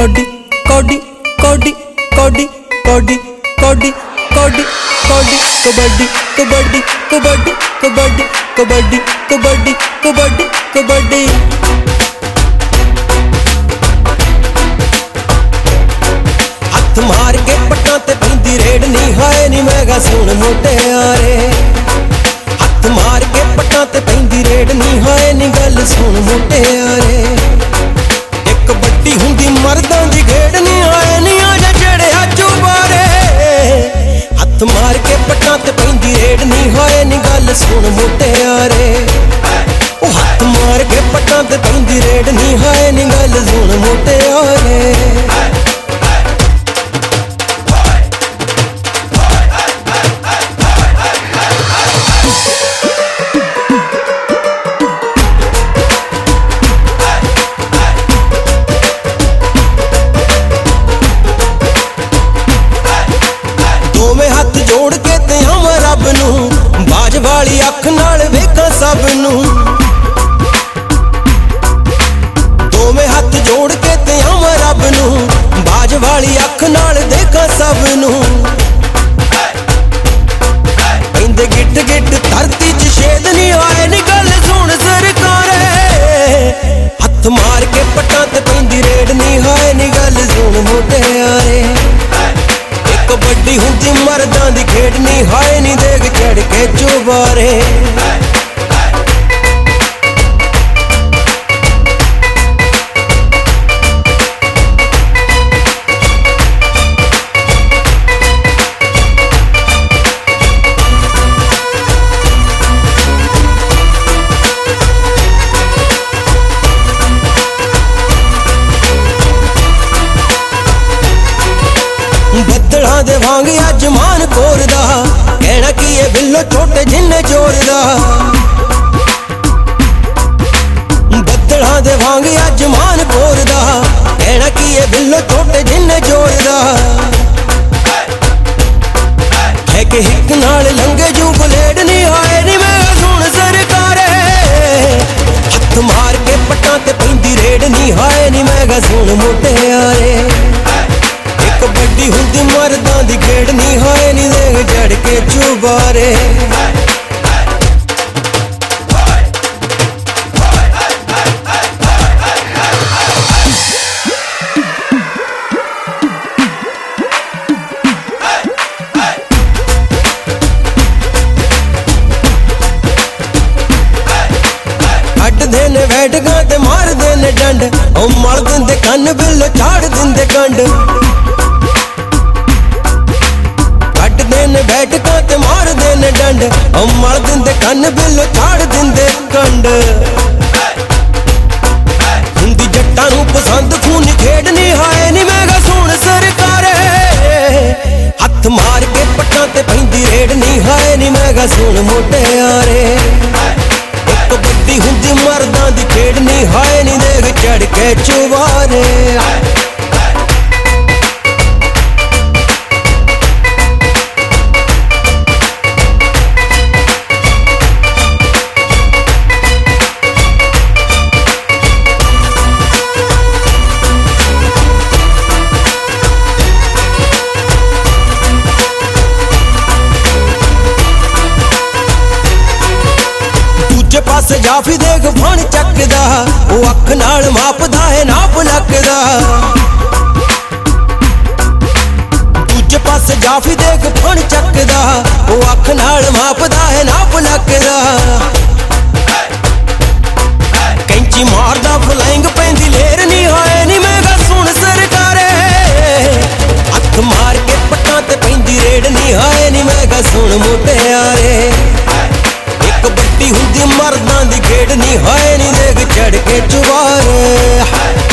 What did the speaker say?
कौडी कौडी कौडी कौडी कौडी कौडी कौडी कौडी कबड्डी कबड्डी कबड्डी कबड्डी कबड्डी कबड्डी कबड्डी कबड्डी। हथ मार के पट्टां ते पैंदी रेड नी हाए नी मैं गा सुन मुटियारे। हथ मार के पट्टां ते पैंदी रेड नी हाए नी गल सुन मुटियारे। एक बड्डी हुंदी मर्दां दी घेड़ नी हाए नी आजा चढ़िया चुबारे। हथ मार के पट्टां ते पैंदी रेड नी हाए नी गल सुन मुटियारे। हथ मार के पट्टां ते पैंदी रेड नी हाए नी गल सुन मुटियारे। जोड़ के ते हम रब नू बाज वाली अख नाल वेखां सब नू। दोवें हथ जोड़ के ते हम रब नू बाज वाली अख नाल देखां सब नू। पैंदे गिट गिट धरती च छेद नी आए नी गल सुन सरकारे। हथ मार के पट्टां ते पैंदी रेड नी हाए नी गल सुन मुटियारे। कबड्डी हुंदी मर्दां दी खेड नी हाए नी देख चढ़ के चुबारे। बदलां दे वांग अज मान कोरदा कहना की ये बिल्लो छोटे जिन्ने जोरदा। बदलां दे वांग अज मान कोरदा कहना की ये बिल्लो छोटे जिन्ने जोरदा। है कि हिक नाल लंगे जू बलेड नी हाए नी मैं सुन सरकारे। हथ मार के पट्टां ते पैंदी रेड नी हाए नी मैं सुन मुटियारे। कबड्डी हुंदी मर्दां दी खेड नी हाए नी देख चढ़ के चुबारे। अड्ड देने बैठगा ते मार देने डंड ओ मल दिंदे कन्न बिल्लो झाड़ दिंदे गंड। बैठका ते मार देने डंड मल दिंदे कन्न बिल्लो झाड़ दिंदे कंड। हुंदी जट्टां नू पसंद खूनी खेड नी हाए नी मैं गा सुन सरकारे। हथ मार के पट्टां ते पैंदी रेड नी हाए नी मैं गा सुन मुटियारे। कबड्डी हुंदी मर्दां दी खेड नी हाए नी देख चढ़ के चुबारे। पासे जाफी देख फण चकदा ओ अख नाल मापदा है नाप लकदा। दूजे पासे जाफी देख फण चकदा ओ अख नाल मापदा है नाप लकदा। कैंची मारदा फलाइंग पैंदी लेर नी हाए नी मैं गा सुन सरकारे। हथ मार के पट्टां ते पैंदी रेड नी हाए नी मैं गा सुन मुटियारे। कबड्डी हुंदी मर्दां दी खेड नी हाए नी देख चढ़ के चुबारे।